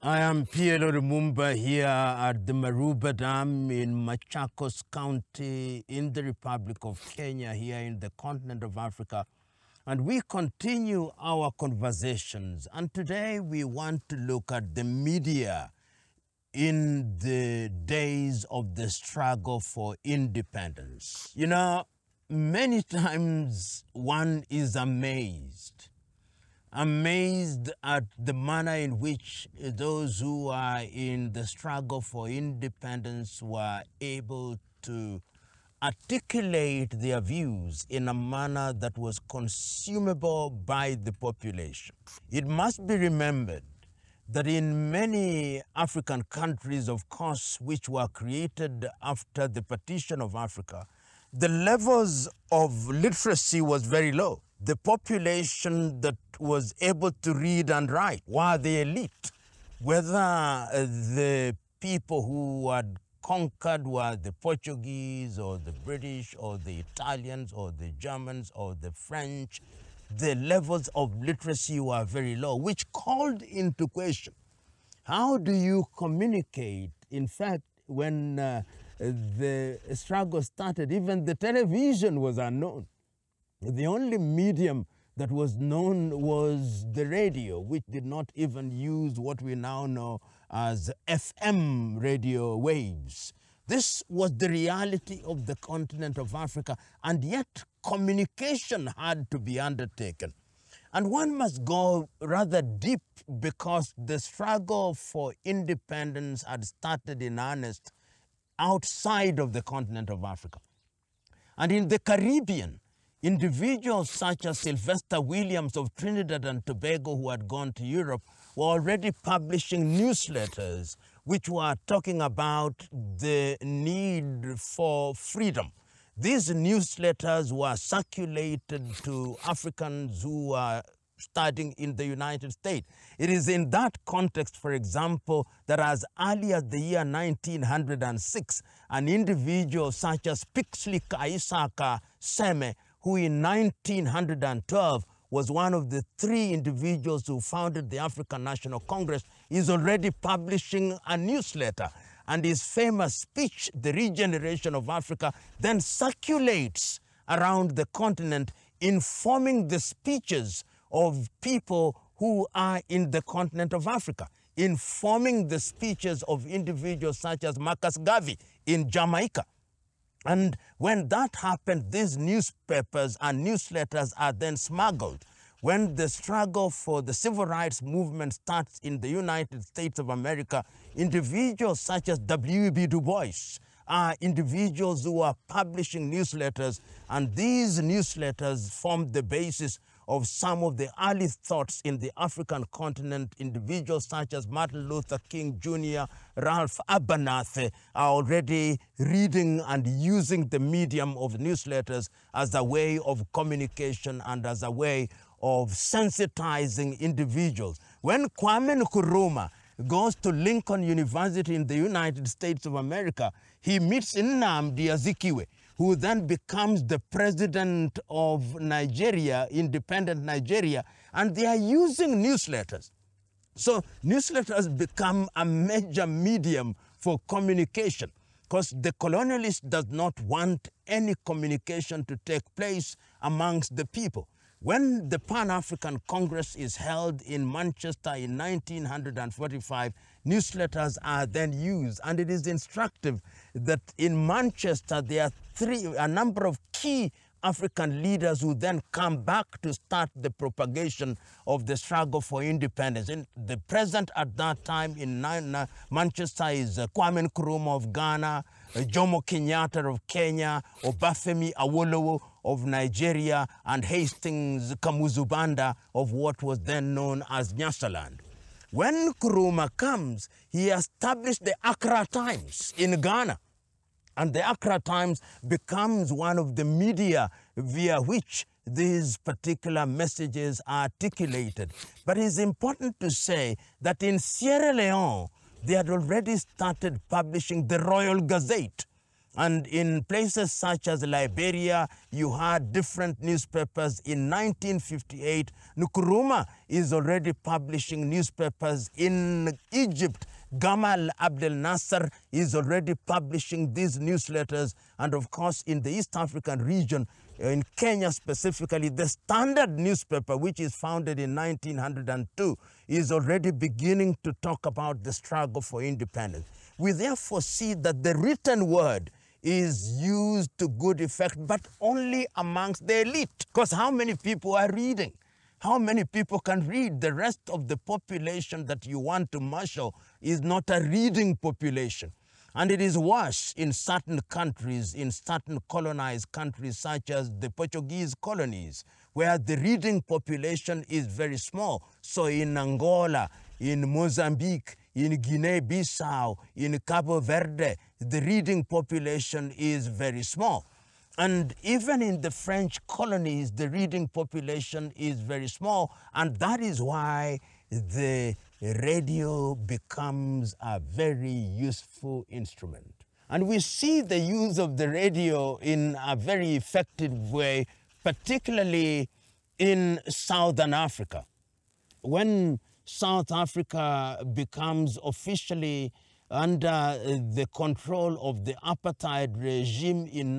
I am Piero Lumumba here at the Maruba Dam in Machakos County in the Republic of Kenya, here in the continent of Africa. And we continue our conversations. And today we want to look at the media in the days of the struggle for independence. You know, many times one is amazed at the manner in which those who are in the struggle for independence were able to articulate their views in a manner that was consumable by the population. It must be remembered that in many African countries, of course, which were created after the partition of Africa, the levels of literacy was very low. The population that was able to read and write were the elite. Whether the people who had conquered were the Portuguese or the British or the Italians or the Germans or the French, the levels of literacy were very low, which called into question, how do you communicate? In fact, when the struggle started, even the television was unknown. The only medium that was known was the radio, which did not even use what we now know as FM radio waves. This was the reality of the continent of Africa, and yet communication had to be undertaken. And one must go rather deep because the struggle for independence had started in earnest outside of the continent of Africa. And in the Caribbean, individuals such as Sylvester Williams of Trinidad and Tobago, who had gone to Europe, were already publishing newsletters which were talking about the need for freedom. These newsletters were circulated to Africans who were studying in the United States. It is in that context, for example, that as early as the year 1906, an individual such as Pixley Isaka Seme, who in 1912 was one of the three individuals who founded the African National Congress, is already publishing a newsletter. And his famous speech, The Regeneration of Africa, then circulates around the continent, informing the speeches of people who are in the continent of Africa, informing the speeches of individuals such as Marcus Garvey in Jamaica. And when that happened, these newspapers and newsletters are then smuggled. When the struggle for the civil rights movement starts in the United States of America, individuals such as W.E.B. Du Bois are individuals who are publishing newsletters, and these newsletters form the basis of some of the early thoughts in the African continent. Individuals such as Martin Luther King Jr., Ralph Abernathy are already reading and using the medium of newsletters as a way of communication and as a way of sensitizing individuals. When Kwame Nkrumah goes to Lincoln University in the United States of America, he meets Nnamdi Azikiwe, who then becomes the president of Nigeria, independent Nigeria, and they are using newsletters. So newsletters become a major medium for communication, because the colonialist does not want any communication to take place amongst the people. When the Pan-African Congress is held in Manchester in 1945, newsletters are then used. And it is instructive that in Manchester there are a number of key African leaders who then come back to start the propagation of the struggle for independence. And the president at that time in Manchester is Kwame Nkrumah of Ghana, Jomo Kenyatta of Kenya, Obafemi Awolowo of Nigeria, and Hastings Kamuzubanda of what was then known as Nyasaland. When Nkrumah comes, he established the Accra Times in Ghana. And the Accra Times becomes one of the media via which these particular messages are articulated. But it's important to say that in Sierra Leone, they had already started publishing the Royal Gazette. And in places such as Liberia, you had different newspapers. In 1958, Nkrumah is already publishing newspapers. In Egypt, Gamal Abdel Nasser is already publishing these newsletters. And of course, in the East African region, in Kenya specifically, the Standard newspaper, which is founded in 1902, is already beginning to talk about the struggle for independence. We therefore see that the written word is used to good effect, but only amongst the elite. Because how many people are reading? How many people can read? The rest of the population that you want to marshal is not a reading population. And it is worse in certain countries, in certain colonized countries such as the Portuguese colonies, where the reading population is very small. So in Angola, in Mozambique, in Guinea-Bissau, in Cabo Verde, the reading population is very small. And even in the French colonies, the reading population is very small. And that is why the radio becomes a very useful instrument. And we see the use of the radio in a very effective way, particularly in Southern Africa. When South Africa becomes officially under the control of the apartheid regime in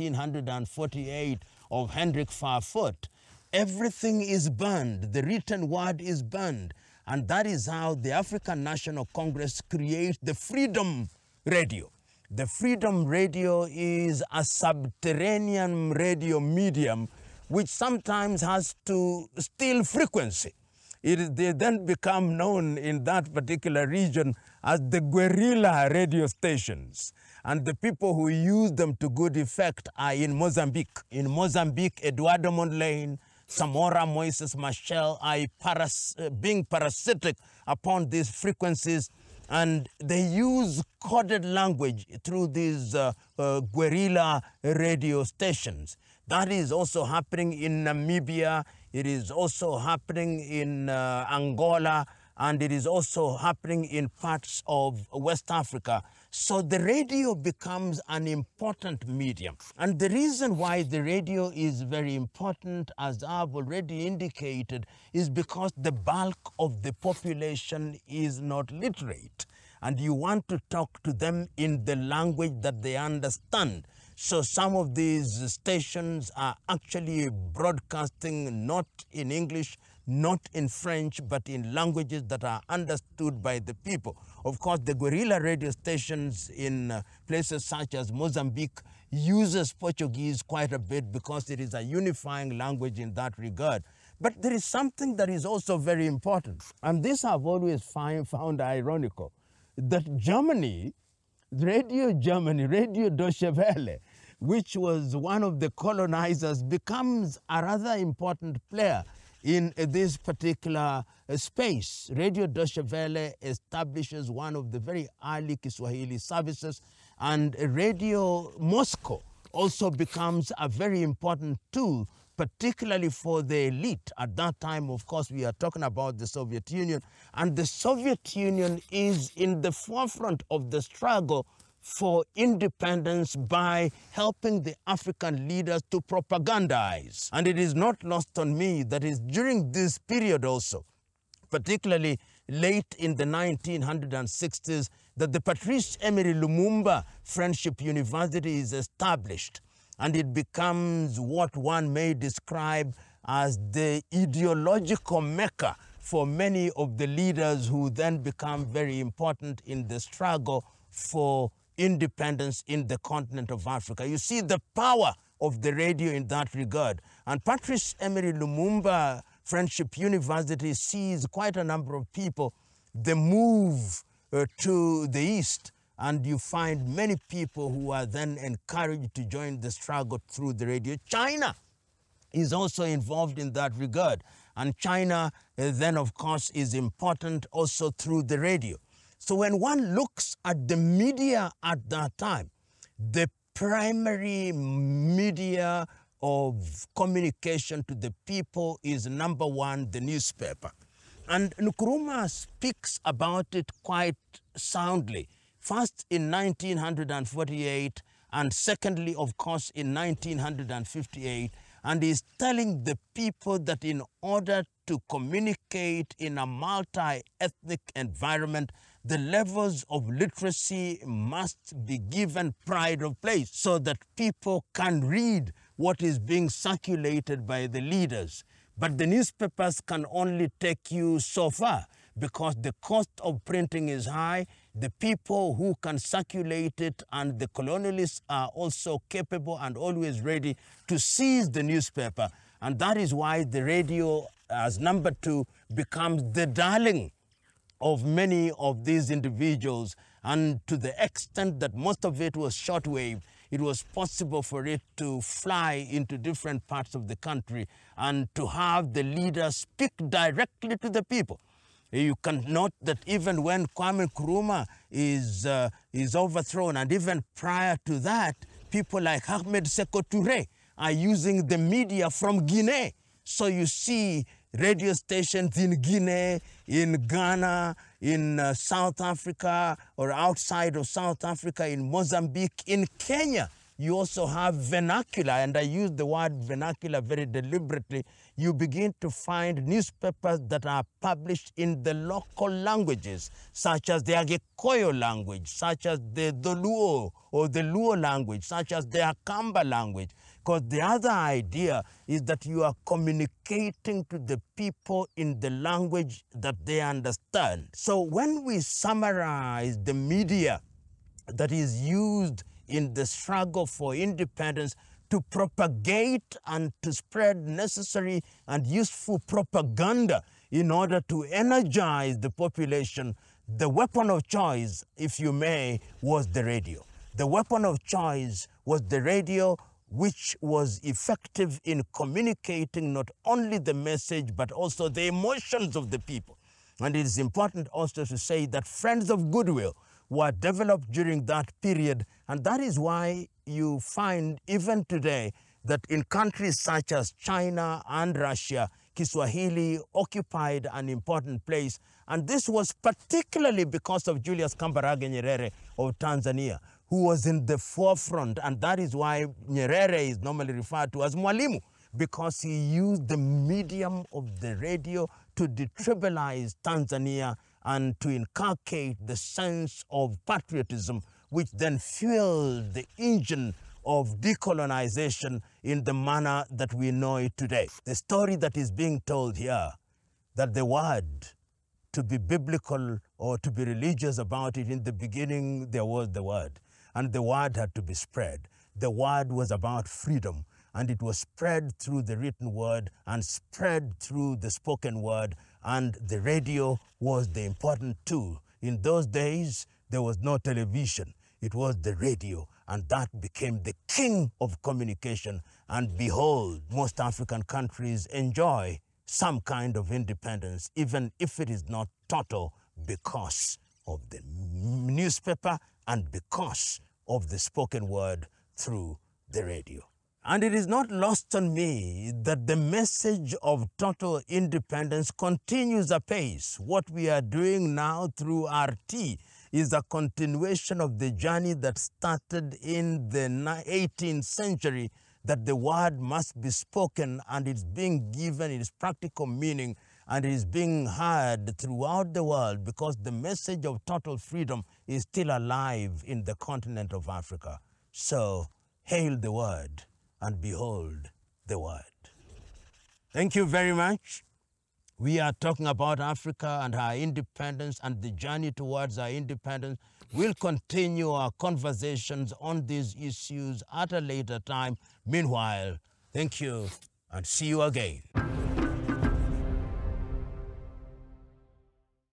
1948 of Hendrik Verwoerd, everything is banned. The written word is banned. And that is how the African National Congress creates the Freedom Radio. The Freedom Radio is a subterranean radio medium which sometimes has to steal frequency. They then become known in that particular region as the guerrilla radio stations. And the people who use them to good effect are in Mozambique. In Mozambique, Eduardo Mondlane, Samora Moises Machel are being parasitic upon these frequencies, and they use coded language through these guerrilla radio stations. That is also happening in Namibia. It is also happening in Angola, and it is also happening in parts of West Africa. So the radio becomes an important medium. And the reason why the radio is very important, as I've already indicated, is because the bulk of the population is not literate. And you want to talk to them in the language that they understand. So some of these stations are actually broadcasting not in English, not in French, but in languages that are understood by the people. Of course, the guerrilla radio stations in places such as Mozambique uses Portuguese quite a bit because it is a unifying language in that regard. But there is something that is also very important, and this I've always found ironical, that Germany, Radio Deutsche Welle, which was one of the colonizers, becomes a rather important player in this particular space. Radio Deutsche Welle establishes one of the very early Kiswahili services, and Radio Moscow also becomes a very important tool, particularly for the elite. At that time, of course, we are talking about the Soviet Union, and the Soviet Union is in the forefront of the struggle for independence by helping the African leaders to propagandize. And it is not lost on me that is during this period also, particularly late in the 1960s, that the Patrice Emery Lumumba Friendship University is established, and it becomes what one may describe as the ideological mecca for many of the leaders who then become very important in the struggle for independence in the continent of Africa. You see the power of the radio in that regard. And Patrice Emery Lumumba Friendship University sees quite a number of people. They move to the east, and you find many people who are then encouraged to join the struggle through the radio. China is also involved in that regard. And China then, of course, is important also through the radio. So when one looks at the media at that time, the primary media of communication to the people is number one, the newspaper. And Nkrumah speaks about it quite soundly. First in 1948, and secondly, of course, in 1958, and he's telling the people that in order to communicate in a multi-ethnic environment, the levels of literacy must be given pride of place so that people can read what is being circulated by the leaders. But the newspapers can only take you so far because the cost of printing is high, the people who can circulate it and the colonialists are also capable and always ready to seize the newspaper. And that is why the radio, as number two, becomes the darling of many of these individuals, and to the extent that most of it was shortwave, it was possible for it to fly into different parts of the country and to have the leaders speak directly to the people. You can note that even when Kwame Nkrumah is overthrown, and even prior to that, people like Ahmed Sékou Touré are using the media from Guinea. So you see radio stations in Guinea, in Ghana, in South Africa, or outside of South Africa, in Mozambique, in Kenya. You also have vernacular, and I use the word vernacular very deliberately. You begin to find newspapers that are published in the local languages, such as the Agikoyo language, such as the Luo or the Luo language, such as the Akamba language. Because the other idea is that you are communicating to the people in the language that they understand. So when we summarize the media that is used in the struggle for independence to propagate and to spread necessary and useful propaganda in order to energize the population, the weapon of choice, if you may, was the radio. The weapon of choice was the radio, which was effective in communicating not only the message, but also the emotions of the people. And it is important also to say that Friends of Goodwill were developed during that period, and that is why you find even today that in countries such as China and Russia, Kiswahili occupied an important place. And this was particularly because of Julius Kambarage Nyerere of Tanzania, who was in the forefront, and that is why Nyerere is normally referred to as Mwalimu, because he used the medium of the radio to detribalize Tanzania and to inculcate the sense of patriotism, which then fueled the engine of decolonization in the manner that we know it today. The story that is being told here, that the word, to be biblical or to be religious about it, in the beginning there was the word, and the word had to be spread. The word was about freedom, and it was spread through the written word and spread through the spoken word, and the radio was the important tool. In those days, there was no television. It was the radio, and that became the king of communication. And behold, most African countries enjoy some kind of independence, even if it is not total, because of the newspaper and because of the spoken word through the radio. And it is not lost on me that the message of total independence continues apace. What we are doing now through RT is a continuation of the journey that started in the 18th century, that the word must be spoken, and it's being given its practical meaning, and it is being heard throughout the world, because the message of total freedom is still alive in the continent of Africa. So, hail the word and behold the word. Thank you very much. We are talking about Africa and our independence and the journey towards our independence. We'll continue our conversations on these issues at a later time. Meanwhile, thank you and see you again.